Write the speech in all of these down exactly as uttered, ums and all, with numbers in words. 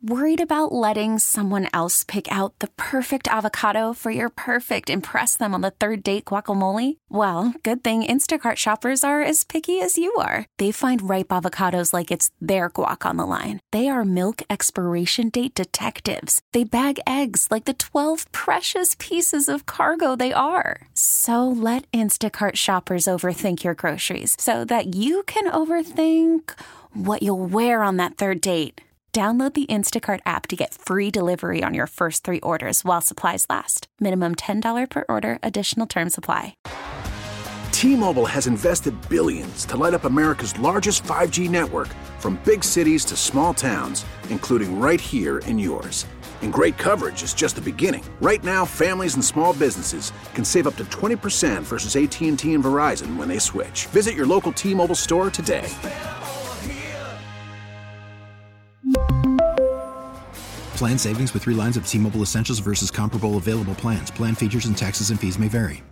Worried about letting someone else pick out the perfect avocado for your perfect impress them on the third date guacamole? Well, good thing Instacart shoppers are as picky as you are. They find ripe avocados like it's their guac on the line. They are milk expiration date detectives. They bag eggs like the twelve precious pieces of cargo they are. So let Instacart shoppers overthink your groceries so that you can overthink what you'll wear on that third date. Download the Instacart app to get free delivery on your first three orders while supplies last. Minimum ten dollars per order. Additional terms apply. T-Mobile has invested billions to light up America's largest five G network, from big cities to small towns, including right here in yours. And great coverage is just the beginning. Right now, families and small businesses can save up to twenty percent versus A T and T and Verizon when they switch. Visit your local T-Mobile store today. Plan savings with three lines of T-Mobile Essentials versus comparable available plans. Plan features and taxes and fees may vary.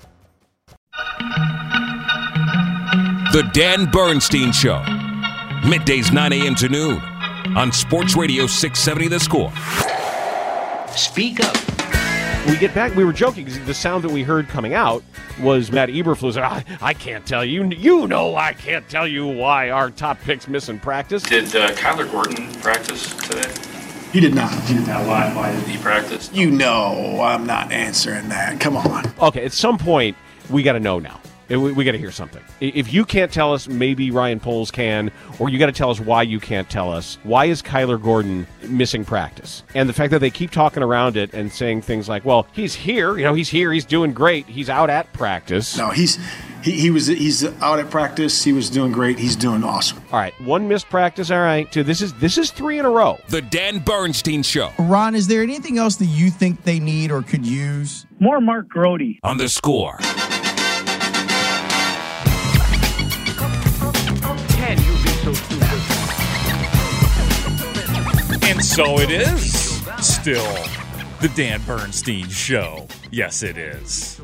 The Dan Bernstein Show. Middays nine a.m. to noon on Sports Radio six seventy The Score. Speak up. We get back, we were joking because the sound that we heard coming out was Matt Eberflus. I, I can't tell you. You know I can't tell you why our top pick's missing practice. Did uh, Kyler Gordon practice today? He did not. He did not. Why, why did he practice? You know I'm not answering that. Come on. Okay, at some point, we got to know now. We, we got to hear something. If you can't tell us, maybe Ryan Poles can, or you got to tell us why you can't tell us. Why is Kyler Gordon missing practice? And the fact that they keep talking around it and saying things like, well, he's here. You know, he's here. He's doing great. He's out at practice. No, he's he, he was he's out at practice. He was doing great. He's doing awesome. All right, one missed practice. All right, two. This is this is three in a row. The Dan Bernstein Show. Ron, is there anything else that you think they need or could use? More Mark Grody on The Score. And so it is still the Dan Bernstein Show. Yes, it is.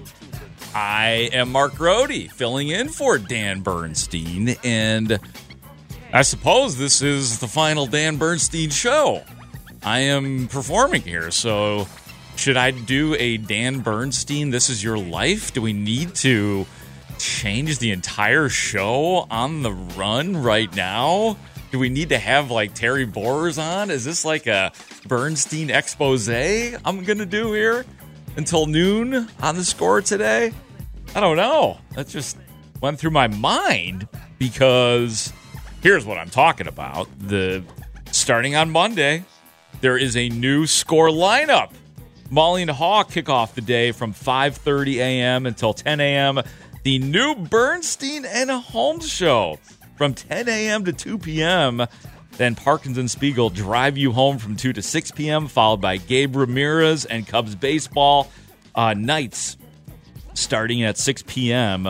I am Mark Grody, filling in for Dan Bernstein, and I suppose this is the final Dan Bernstein Show. I am performing here, so should I do a Dan Bernstein, This Is Your Life? Do we need to change the entire show on the run right now? Do we need to have, like, Terry Boers on? Is this like a Bernstein expose I'm going to do here until noon on The Score today? I don't know. That just went through my mind because here's what I'm talking about. The starting on Monday, there is a new Score lineup. Molly and Hawk kick off the day from five thirty a.m. until ten a.m. The new Bernstein and Holmes show from ten a.m. to two p.m. Then Parkins and Spiegel drive you home from two to six p.m., followed by Gabe Ramirez and Cubs baseball. Uh, nights starting at six p.m.,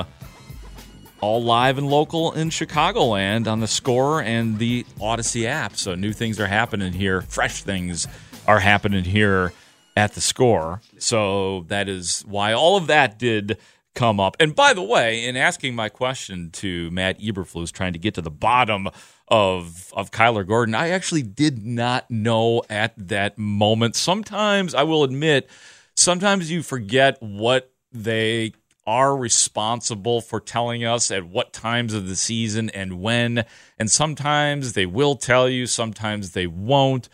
all live and local in Chicagoland on The Score and the Odyssey app. So new things are happening here. Fresh things are happening here at The Score. So that is why all of that did come up. And by the way, in asking my question to Matt Eberflus, trying to get to the bottom of of Kyler Gordon, I actually did not know at that moment. Sometimes, I will admit, sometimes you forget what they are responsible for telling us at what times of the season and when. And sometimes they will tell you, sometimes they won't.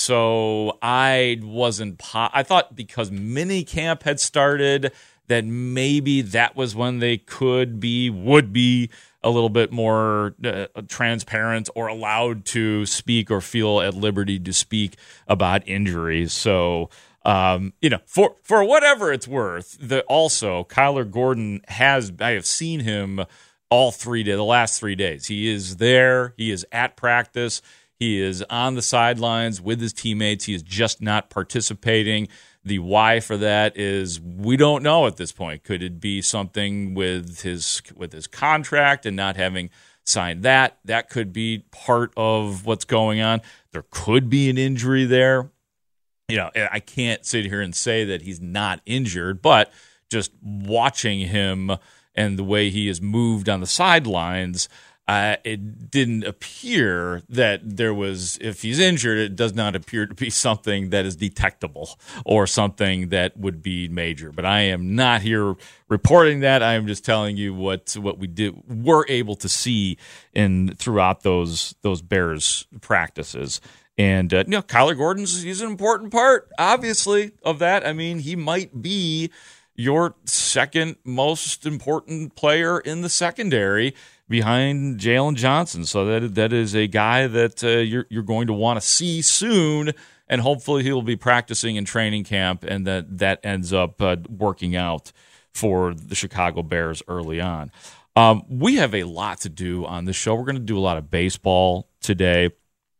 So I wasn't po- I thought because minicamp had started that maybe that was when they could be, would be a little bit more uh, transparent or allowed to speak or feel at liberty to speak about injuries. So, um, you know, for, for whatever it's worth, the, also Kyler Gordon has, I have seen him all three days, the last three days. He is there. He is at practice. He is on the sidelines with his teammates. He is just not participating. The why for that is we don't know at this point. Could it be something with his with his contract and not having signed that? That could be part of what's going on. There could be an injury there. You know, I can't sit here and say that he's not injured, but just watching him and the way he has moved on the sidelines, Uh, it didn't appear that there was, if he's injured, it does not appear to be something that is detectable or something that would be major. But I am not here reporting that. I am just telling you what what we did were able to see in throughout those those Bears practices. And uh, you know, Kyler Gordon's he's an important part, obviously, of that. I mean, he might be your second most important player in the secondary behind Jalen Johnson. So that that is a guy that uh, you're you're going to want to see soon, and hopefully he'll be practicing in training camp, and that that ends up uh, working out for the Chicago Bears early on. Um, we have a lot to do on this show. We're going to do a lot of baseball today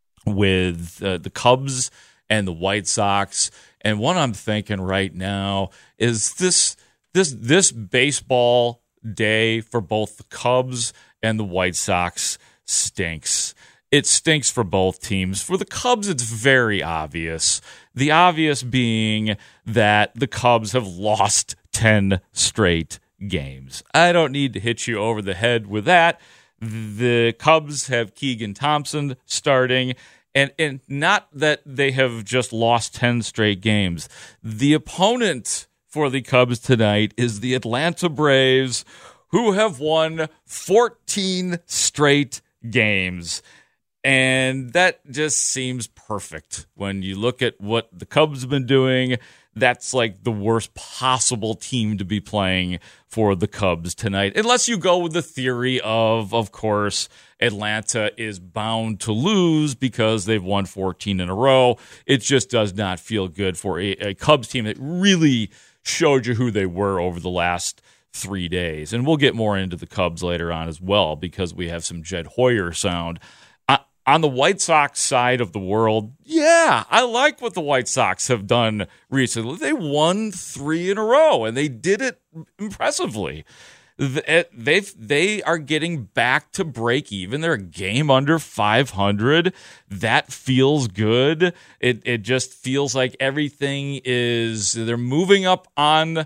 with uh, the Cubs and the White Sox. And what I'm thinking right now is this this this baseball day for both the Cubs and the White Sox stinks. It stinks for both teams. For the Cubs, it's very obvious. The obvious being that the Cubs have lost ten straight games. I don't need to hit you over the head with that. The Cubs have Keegan Thompson starting, and, and not that they have just lost ten straight games. The opponent for the Cubs tonight is the Atlanta Braves, who have won fourteen straight games. And that just seems perfect. When you look at what the Cubs have been doing, that's like the worst possible team to be playing for the Cubs tonight. Unless you go with the theory of, of course, Atlanta is bound to lose because they've won fourteen in a row. It just does not feel good for a, a Cubs team that really showed you who they were over the last three days. And we'll get more into the Cubs later on as well because we have some Jed Hoyer sound. Uh, on the White Sox side of the world, yeah, I like what the White Sox have done recently. They won three in a row, and they did it impressively. They they are getting back to break even. They're a game under five hundred. That feels good. It it just feels like everything is, they're moving up on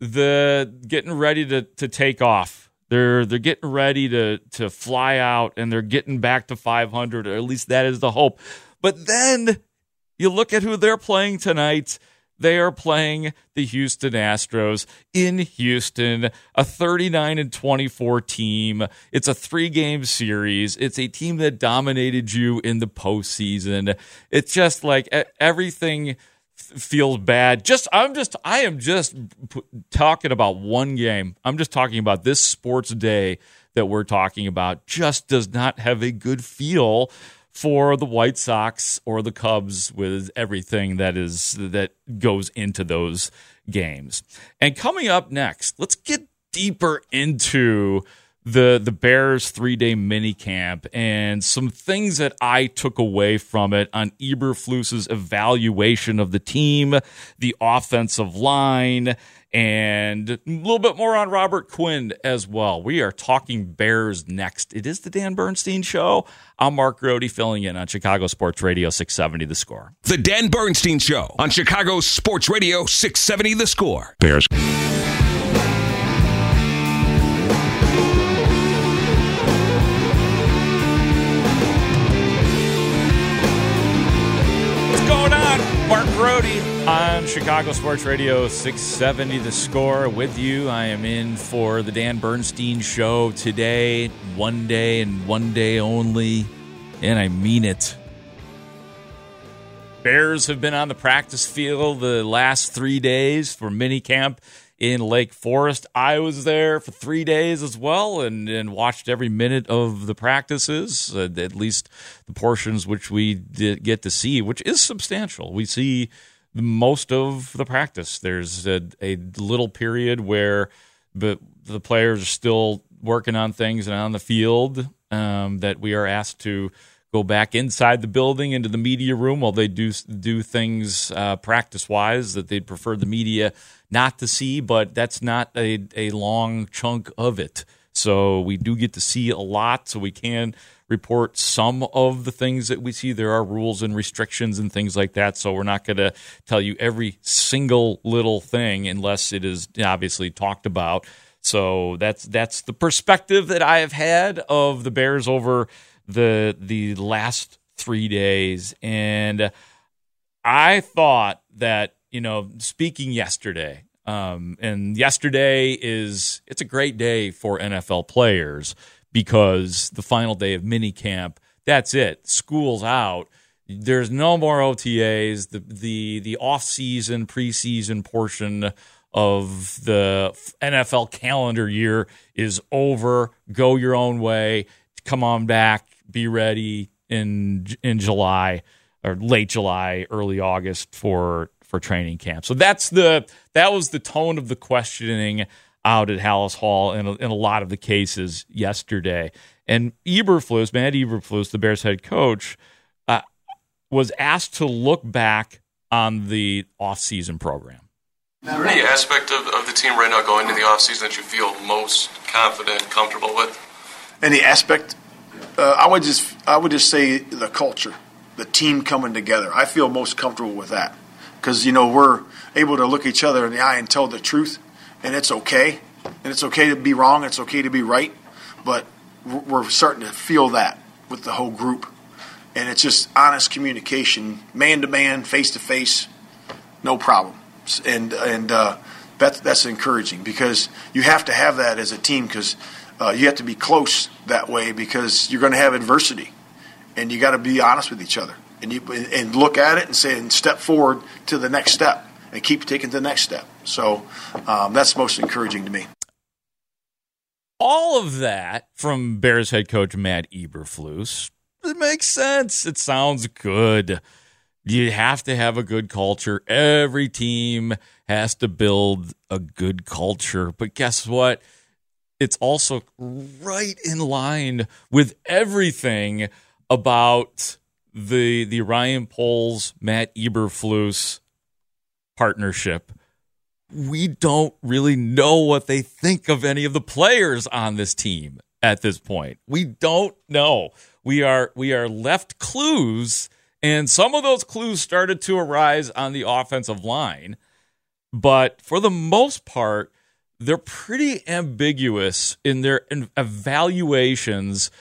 the getting ready to, to take off. They're they're getting ready to to fly out, and they're getting back to five hundred, or at least that is the hope. But then you look at who they're playing tonight. They are playing the Houston Astros in Houston, a thirty-nine and twenty-four team. It's a three-game series. It's a team that dominated you in the postseason. It's just like everything feels bad. Just I'm just I am just p- talking about one game. I'm just talking about this sports day that we're talking about. Just does not have a good feel for the White Sox or the Cubs with everything that is that goes into those games. And coming up next, let's get deeper into the the Bears three-day minicamp and some things that I took away from it on Eberflus's evaluation of the team, the offensive line, and a little bit more on Robert Quinn as well. We are talking Bears next. It is the Dan Bernstein Show. I'm Mark Grody, filling in on Chicago Sports Radio six seventy The Score. The Dan Bernstein Show on Chicago Sports Radio six seventy The Score. Bears. Mark Grody on Chicago Sports Radio six seventy The Score with you. I am in for the Dan Bernstein Show today, one day and one day only, and I mean it. Bears have been on the practice field the last three days for minicamp in Lake Forest. I was there for three days as well and, and watched every minute of the practices, uh, at least the portions which we did get to see, which is substantial. We see most of the practice. There's a, a little period where the, the players are still working on things and on the field um, that we are asked to go back inside the building into the media room while they do do things uh, practice-wise that they'd prefer the media not to see, but that's not a, a long chunk of it. So we do get to see a lot, so we can report some of the things that we see. There are rules and restrictions and things like that, so we're not going to tell you every single little thing unless it is obviously talked about. So that's that's the perspective that I have had of the Bears over the the last three days. And I thought that, you know, speaking yesterday, um, and yesterday is it's a great day for N F L players because the final day of minicamp, that's it. School's out. There's no more O T As. The the the off-season, preseason portion of the N F L calendar year is over. Go your own way. Come on back. Be ready in in July or late July, early August for for training camp. So that's the that was the tone of the questioning out at Halas Hall in a, in a lot of the cases yesterday. And Eberflus, Matt Eberflus, the Bears head coach, uh, was asked to look back on the offseason program. Is there any aspect of, of the team right now going into the offseason that you feel most confident, comfortable with? Any aspect? Uh, I would just I would just say the culture, the team coming together. I feel most comfortable with that because, you know, we're able to look each other in the eye and tell the truth, and it's okay. And it's okay to be wrong. It's okay to be right. But we're starting to feel that with the whole group. And it's just honest communication, man-to-man, face-to-face, no problem. And and uh, that's, that's encouraging because you have to have that as a team because uh, you have to be close that way because you're going to have adversity. And you got to be honest with each other. And you and look at it and say and step forward to the next step and keep taking the next step. So um, that's most encouraging to me. All of that from Bears head coach Matt Eberflus, it makes sense. It sounds good. You have to have a good culture. Every team has to build a good culture. But guess what? It's also right in line with everything about the the Ryan Poles, Matt Eberflus partnership. We don't really know what they think of any of the players on this team at this point. We don't know. We are we are left clues, and some of those clues started to arise on the offensive line. But for the most part, they're pretty ambiguous in their evaluations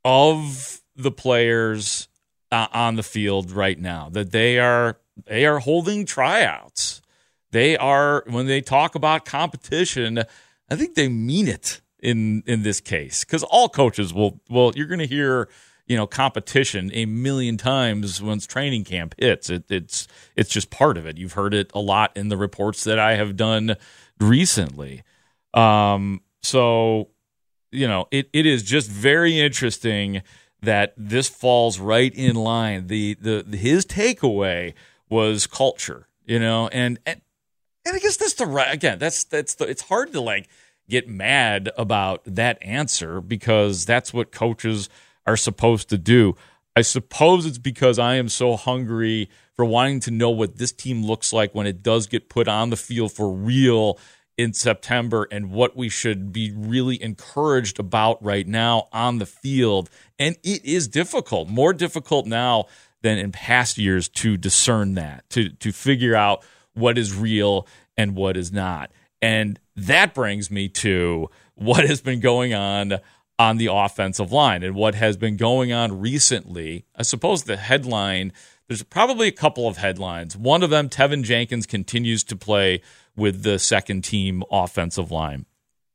of the players uh, on the field right now. That they are they are holding tryouts. They are, when they talk about competition, I think they mean it in in this case. Because all coaches will, well, you're going to hear, you know, competition a million times once training camp hits. It, it's it's just part of it. You've heard it a lot in the reports that I have done recently. Um, so, you know, it, it is just very interesting that this falls right in line. The the his takeaway was culture, you know, and, and And I guess that's the right again. That's that's the. It's hard to like get mad about that answer because that's what coaches are supposed to do. I suppose it's because I am so hungry for wanting to know what this team looks like when it does get put on the field for real in September and what we should be really encouraged about right now on the field. And it is difficult, more difficult now than in past years to discern that, to to figure out what is real and what is not. And that brings me to what has been going on on the offensive line and what has been going on recently. I suppose the headline, there's probably a couple of headlines. One of them, Tevin Jenkins continues to play with the second team offensive line.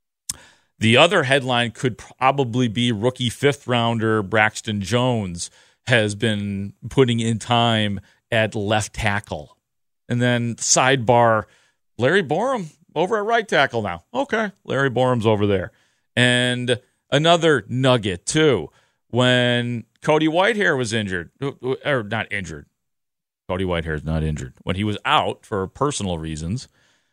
The other headline could probably be rookie fifth rounder Braxton Jones has been putting in time at left tackle. And then sidebar, Larry Borom over at right tackle now. Okay, Larry Borum's over there. And another nugget, too. When Cody Whitehair was injured, or not injured. Cody Whitehair is not injured. When he was out for personal reasons,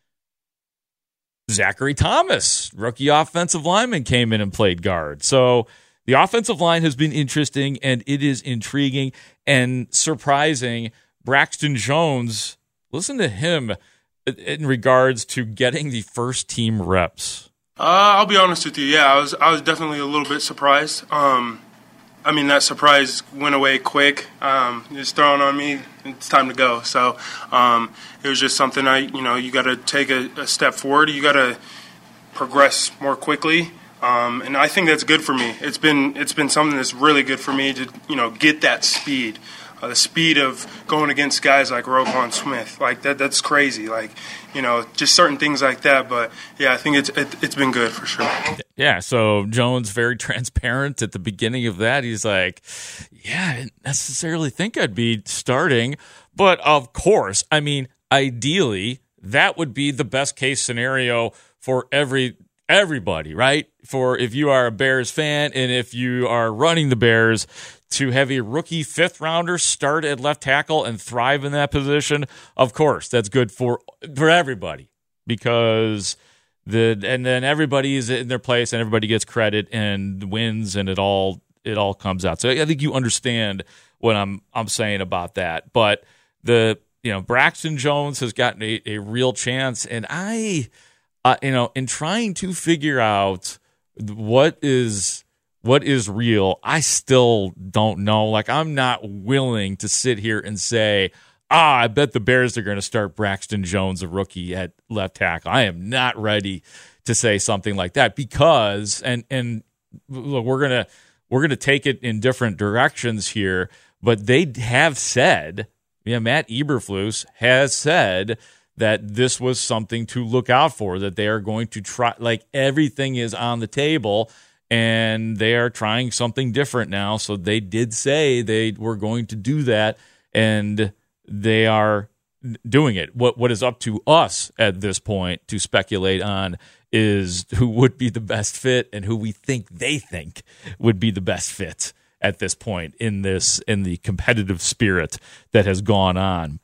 Zachary Thomas, rookie offensive lineman, came in and played guard. So the offensive line has been interesting, and it is intriguing and surprising. Braxton Jones, listen to him in regards to getting the first team reps. Uh, I'll be honest with you. Yeah, I was I was definitely a little bit surprised. Um, I mean, that surprise went away quick. Um, it's thrown on me. It's time to go. So um, it was just something I, you know, you got to take a, a step forward. You got to progress more quickly. Um, and I think that's good for me. It's been it's been something that's really good for me to, you know, get that speed. Uh, the speed of going against guys like Roquan Smith, like that, that's crazy. Like, you know, just certain things like that. But, yeah, I think it's it, it's been good for sure. Yeah, so Jones very transparent at the beginning of that. He's like, yeah, I didn't necessarily think I'd be starting. But, of course, I mean, ideally, that would be the best case scenario for every everybody, right? For if you are a Bears fan and if you are running the Bears, to have a rookie fifth rounder start at left tackle and thrive in that position, of course, that's good for for everybody, because the and then everybody is in their place and everybody gets credit and wins, and it all it all comes out. So I think you understand what I'm I'm saying about that. But the you know Braxton Jones has gotten a, a real chance, and I uh, you know in trying to figure out what is. What is real, I still don't know. Like, I'm not willing to sit here and say, ah, I bet the Bears are going to start Braxton Jones, a rookie, at left tackle. I am not ready to say something like that because, and and look, we're gonna we're gonna take it in different directions here. But they have said, yeah, Matt Eberflus has said that this was something to look out for. That they are going to try, like everything is on the table. And they are trying something different now. So they did say they were going to do that, and they are doing it. What What is up to us at this point to speculate on is who would be the best fit and who we think they think would be the best fit at this point in this in the competitive spirit that has gone on,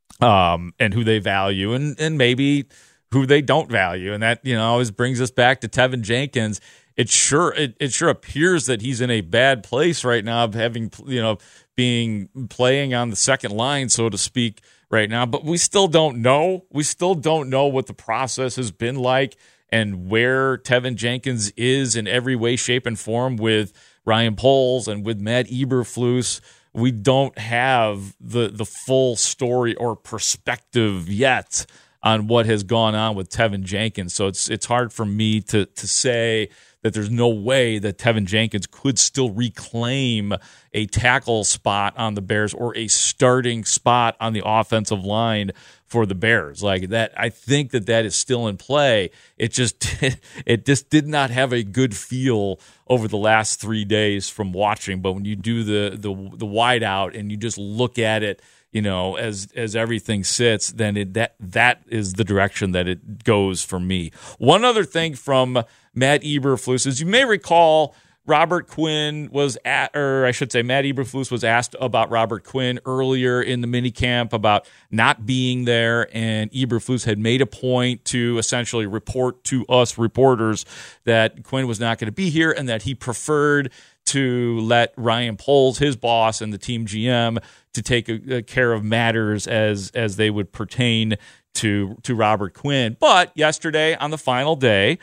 um, and who they value and and maybe who they don't value. And that, you know, always brings us back to Tevin Jenkins. It sure it, it sure appears that he's in a bad place right now, of having, you know, being playing on the second line, so to speak, right now. But we still don't know. We still don't know what the process has been like and where Tevin Jenkins is in every way, shape, and form with Ryan Poles and with Matt Eberflus. We don't have the the full story or perspective yet on what has gone on with Tevin Jenkins. So it's it's hard for me to to say that there's no way that Tevin Jenkins could still reclaim a tackle spot on the Bears or a starting spot on the offensive line for the Bears. Like that, I think that that is still in play. It just it just did not have a good feel over the last three days from watching. But when you do the the the wide out and you just look at it, you know, as as everything sits, then it, that that is the direction that it goes for me. One other thing from Matt Eberflus is, you may recall, Robert Quinn was at, or I should say, Matt Eberflus was asked about Robert Quinn earlier in the minicamp about not being there, and Eberflus had made a point to essentially report to us reporters that Quinn was not going to be here and that he preferred to let Ryan Poles, his boss and the team G M, to take a, a care of matters as as they would pertain to to Robert Quinn. But yesterday, on the final day,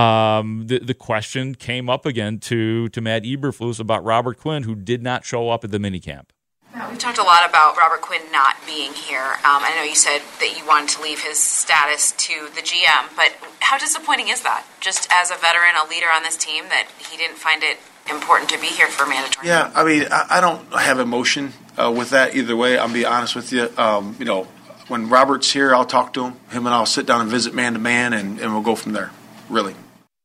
um, the the question came up again to to Matt Eberflus about Robert Quinn, who did not show up at the minicamp. Now, we've talked a lot about Robert Quinn not being here. Um, I know you said that you wanted to leave his status to the G M, but how disappointing is that? Just as a veteran, a leader on this team, that he didn't find it important to be here for mandatory. Yeah, I mean, I, I don't have emotion uh, with that either way. I'll be honest with you. Um, you know, when Robert's here, I'll talk to him. Him and I'll sit down and visit man to man, and and we'll go from there. Really.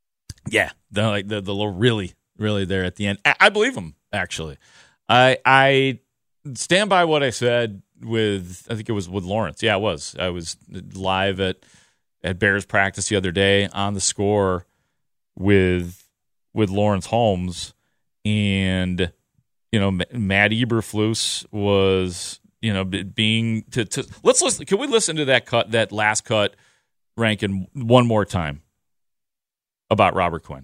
Yeah, the like the the little really really there at the end. I, I believe him, actually. I I stand by what I said with, I think it was with Lawrence. Yeah, it was. I was live at at Bears practice the other day on the Score with with Lawrence Holmes, and you know, Matt Eberflus was, you know, being to, to let's listen. Can we listen to that cut, that last cut, Rankin, one more time about Robert Quinn?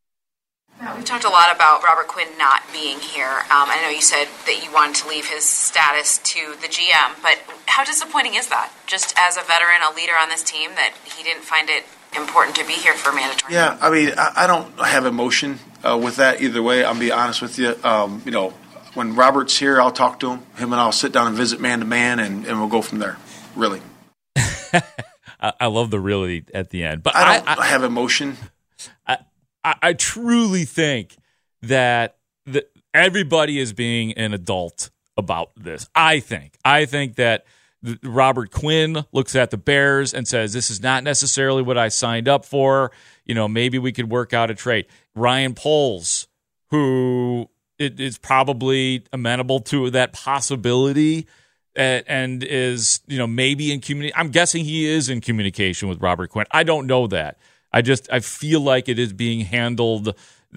Now, we've talked a lot about Robert Quinn not being here. Um, I know you said that you wanted to leave his status to the G M, but how disappointing is that? Just as a veteran, a leader on this team, that he didn't find it important to be here for mandatory. Yeah, I mean, I, I don't have emotion uh, with that either way. I'll be honest with you. Um, you know, when Robert's here, I'll talk to him. Him and I'll sit down and visit man to man, and and we'll go from there. Really. I, I love the really at the end. But I don't I, I have emotion. I, I, I truly think that the, everybody is being an adult about this. I think. I think that Robert Quinn looks at the Bears and says, this is not necessarily what I signed up for. You know, maybe we could work out a trade. Ryan Poles, who is probably amenable to that possibility and is, you know, maybe in communication. I'm guessing he is in communication with Robert Quinn. I don't know that. I just, I feel like it is being handled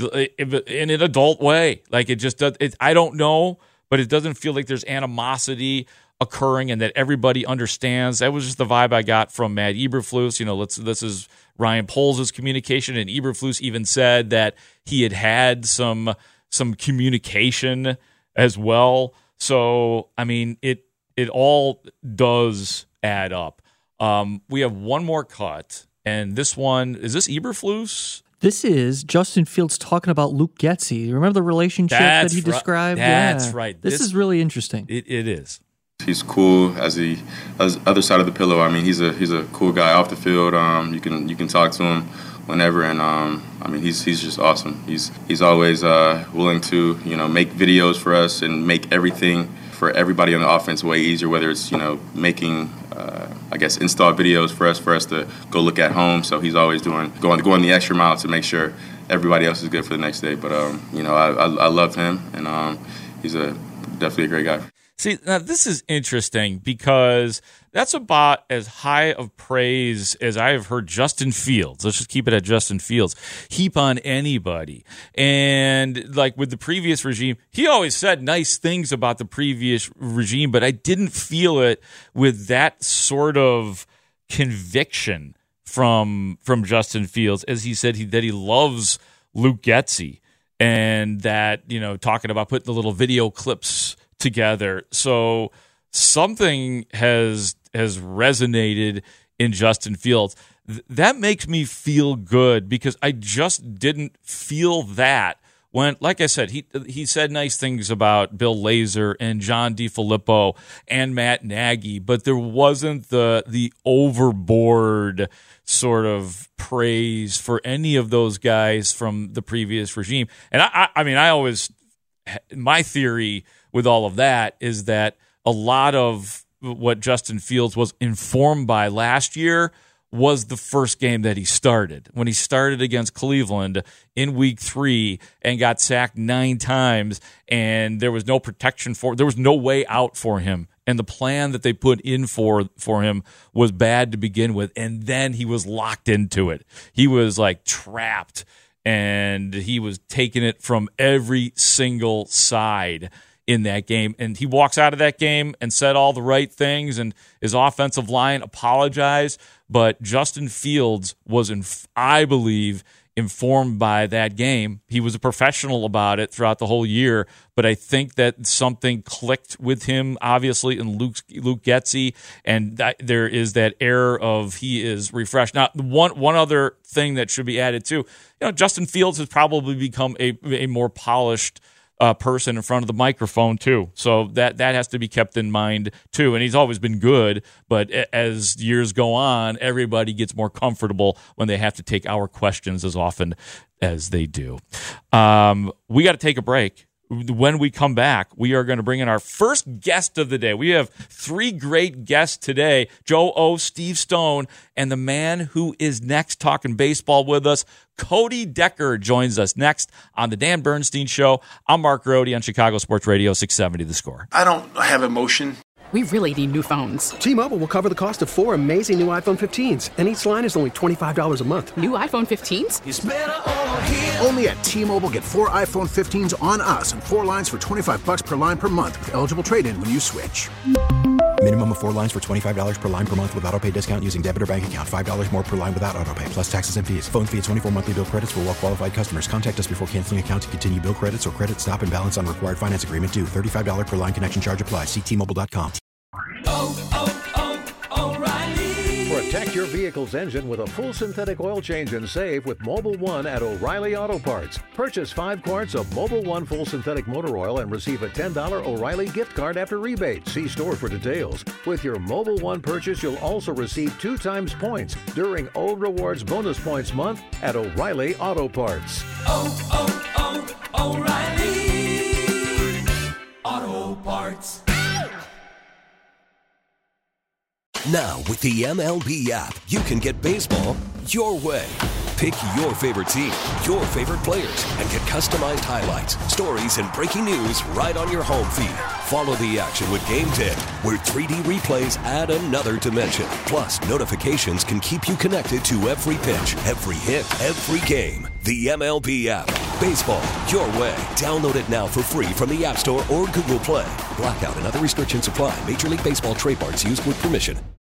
in an adult way. Like it just does. It, I don't know, but it doesn't feel like there's animosity occurring and that everybody understands. That was just the vibe I got from Matt Eberflus. You know, let's, this is Ryan Poles' communication, and Eberflus even said that he had had some some communication as well. So, I mean, it it all does add up. Um, we have one more cut, and this one, is this Eberflus? This is Justin Fields talking about Luke Getsy. Remember the relationship That's that he right. described? That's yeah. right. This, this is really interesting. It, it is. He's cool as the as other side of the pillow. I mean, he's a he's a cool guy off the field. Um, you can you can talk to him whenever, and um, I mean, he's he's just awesome. He's he's always uh, willing to you know make videos for us and make everything for everybody on the offense way easier. Whether it's you know making uh, I guess install videos for us for us to go look at home. So he's always doing going going the extra mile to make sure everybody else is good for the next day. But um, you know, I I, I love him, and um, he's a definitely a great guy. See, now this is interesting because that's about as high of praise as I have heard Justin Fields. Let's just keep it at Justin Fields. Heap on anybody. And like with the previous regime, he always said nice things about the previous regime, but I didn't feel it with that sort of conviction from from Justin Fields, as he said he, that he loves Luke Getsy and that, you know, talking about putting the little video clips together. So something has has resonated in Justin Fields. Th- that makes me feel good because I just didn't feel that when, like I said, he he said nice things about Bill Lazor and John DeFilippo and Matt Nagy, but there wasn't the the overboard sort of praise for any of those guys from the previous regime. And I, I, I mean, I always, my theory with all of that is that a lot of what Justin Fields was informed by last year was the first game that he started. When he started against Cleveland in week three and got sacked nine times and there was no protection for, there was no way out for him. And the plan that they put in for, for him was bad to begin with. And then he was locked into it. He was like trapped and he was taking it from every single side in that game. And he walks out of that game and said all the right things, and his offensive line apologized. But Justin Fields was, in, I believe, informed by that game. He was a professional about it throughout the whole year, but I think that something clicked with him, obviously, in Luke, Luke Getsy, and that, there is that air of he is refreshed. Now, one one other thing that should be added too, you know, Justin Fields has probably become a, a more polished Uh, person in front of the microphone too, so that that has to be kept in mind too. And he's always been good, but as years go on, everybody gets more comfortable when they have to take our questions as often as they do. Um, we got to take a break. When we come back, we are going to bring in our first guest of the day. We have three great guests today: Joe O, Steve Stone, and the man who is next talking baseball with us, Cody Decker, joins us next on the Dan Bernstein Show. I'm Mark Rohde on Chicago Sports Radio six seventy The Score. I don't have emotion. We really need new phones. T-Mobile will cover the cost of four amazing new iPhone fifteens, and each line is only twenty-five dollars a month. New iPhone fifteens? It's better over here. Only at T-Mobile, get four iPhone fifteens on us and four lines for twenty-five dollars per line per month with eligible trade-in when you switch. Minimum of four lines for twenty-five dollars per line per month with autopay discount using debit or bank account. five dollars more per line without autopay, plus taxes and fees. Phone fee at twenty-four monthly bill credits for well-qualified customers. Contact us before canceling account to continue bill credits or credit stop and balance on required finance agreement due. thirty-five dollars per line connection charge applies. See T Mobile dot com. Oh, oh, oh, O'Reilly. Protect your your vehicle's engine with a full synthetic oil change and save with Mobil one at O'Reilly Auto Parts. Purchase five quarts of Mobil one full synthetic motor oil and receive a ten dollars O'Reilly gift card after rebate. See store for details. With your Mobil one purchase, you'll also receive two times points during O Rewards Bonus Points Month at O'Reilly Auto Parts. Oh, oh, oh, O'Reilly Auto Parts. Now, with the M L B app, you can get baseball your way. Pick your favorite team, your favorite players, and get customized highlights, stories, and breaking news right on your home feed. Follow the action with Game ten, where three D replays add another dimension. Plus, notifications can keep you connected to every pitch, every hit, every game. The M L B app. Baseball your way. Download it now for free from the App Store or Google Play. Blackout and other restrictions apply. Major League Baseball trademarks used with permission.